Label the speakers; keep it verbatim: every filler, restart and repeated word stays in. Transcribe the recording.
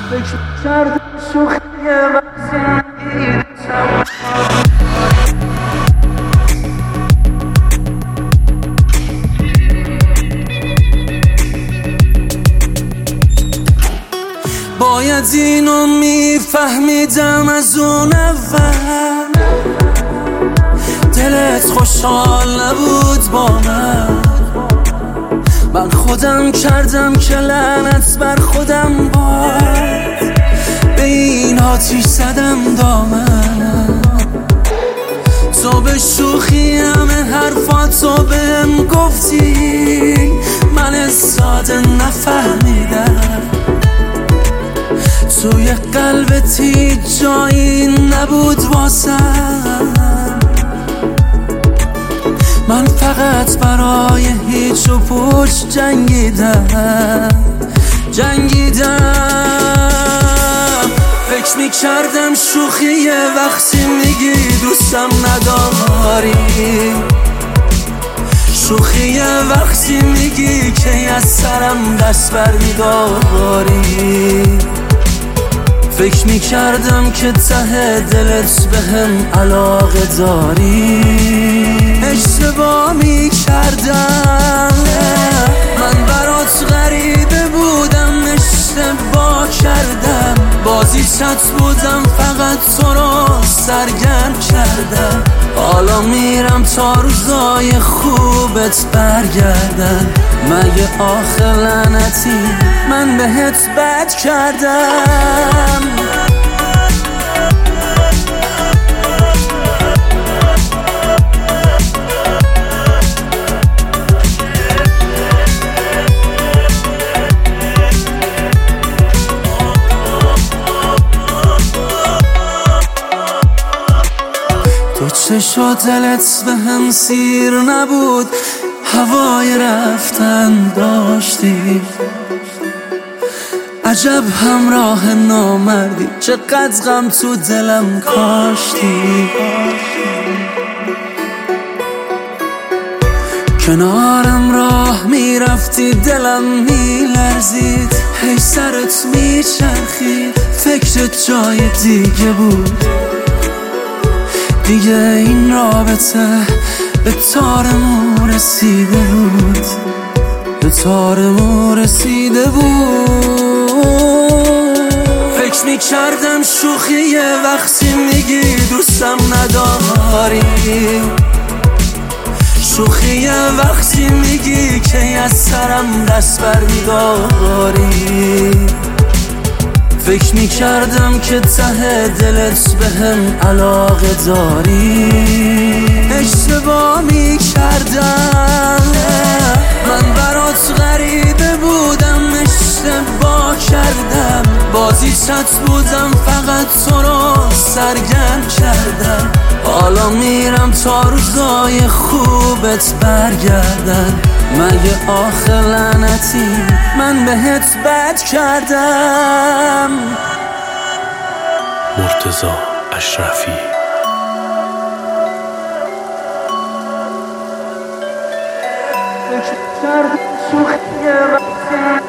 Speaker 1: فکر کردم شوخی وقتی باید اینو میفهمیدم از اون اول، دلت خوشحال نبود با من. من خودم کردم که لعنت بر خودم باد، به این آتیش زدم دامنم. تو به شوخی همه حرفاتو بهم گفتی، من ساده نفهمیدم. توی قلبت هیچ جایی نبود واسم، من فقط برای هیچ و پوچ جنگیدم جنگیدم فکر میکردم شوخیه وقتی میگی دوستم نداری، شوخیه وقتی میگی که از سرم دست بر میداری. فکر میکردم که ته دلت بهم علاقه داری، اشتباه میکردم. من برات غریبه بودم، اشتباه کردم. بازیچت بودم، فقط تو رو سرگرم کردم. حالا میرم تا روزای خوبت برگردن. مگه آخه لعنتی من بهت بد کردم؟ تو چشا دلت به هم سیر نبود، هوای رفتن داشتی. عجب همراه نامردی، چقدر غم تو دلم کاشتی. کنارم راه میرفتی دلم میلرزید، هی سرت میچرخید، فکرت جای دیگه بود. دیگه این رابطه به تارمون رسیده بود، به تارمون رسیده بود. فکر میکردم شوخیه وقتی میگی دوستم نداری، شوخیه وقتی میگی که از سرم دست بر میداری. فکر میکردم که ته دلت بهم علاقه داری، اشتباه میکردم. من برات غریبه بودم، اشتباه کردم. بازیچت بودم، فقط تو رو سرگرم کردم. حالا میرم تا روزای خوبت برگردن. مگه آخه لعنتی من بهت بد کردم؟
Speaker 2: مرتضی اشرفی.
Speaker 1: فکر کردم شوخیه وقتی